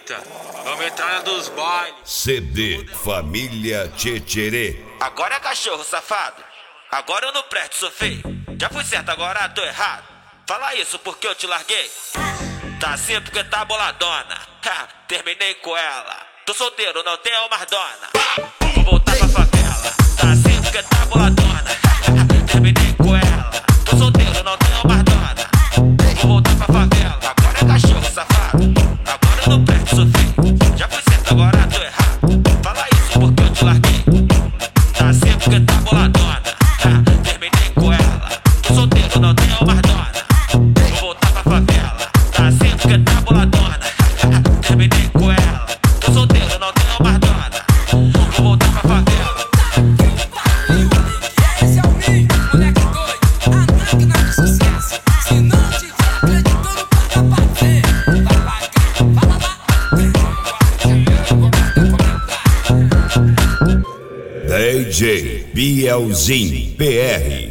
Eita, vamos entrar na dos bailes. CD Família Tchetcherê. Agora é cachorro, safado. Agora eu não presto, sou feio. Já fui certo, agora tô errado. Fala isso porque eu te larguei. Tá assim porque tá boladona. Ha, terminei com ela. Tô solteiro, não tenho mais dona. Vou voltar pra favela. Tá assim porque tá boladona. Terminei com ela. Tô solteiro, não tenho mais dona. Vou voltar pra favela. Agora é cachorro, safado. Agora eu não presto, sou feio. Já fui certo, agora tô errado. Fala isso porque eu te larguei. Tá assim porque tá boladona. Terminei com ela. Tô solteiro, não tenho mais dona. Vou voltar pra favela. Tá assim porque tá boladona. Terminei com ela. Tô solteiro, não tenho mais dona. Vou voltar pra favela. Esse é o Minho, moleque doido. A máquina de sucesso. Se não tiver acreditando, paga pra ver. Fala lá. DJ Bielzinho PR.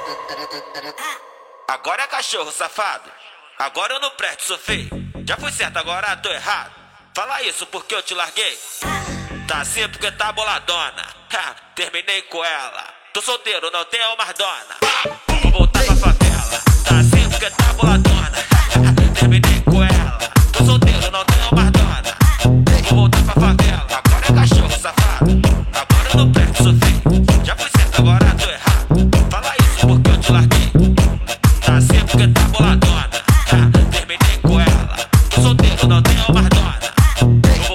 Agora é cachorro, safado. Agora eu não presto, sou feio. Já fui certo, agora tô errado. Fala isso porque eu te larguei. Tá assim porque tá boladona. Ha, terminei com ela. Tô solteiro, não tenho mais dona. Vou voltar pra favela. Tá assim porque tá boladona. Terminei com ela. Tô solteiro, não tenho mais dona. Vou voltar pra favela. Agora é cachorro, safado. Agora eu não presto, sou feio. Já fui certo, agora tô errado. Fala isso porque eu te larguei. Tá assim porque tá boladona. Terminei com ela. Tô solteiro, não tenho mais dona. Vou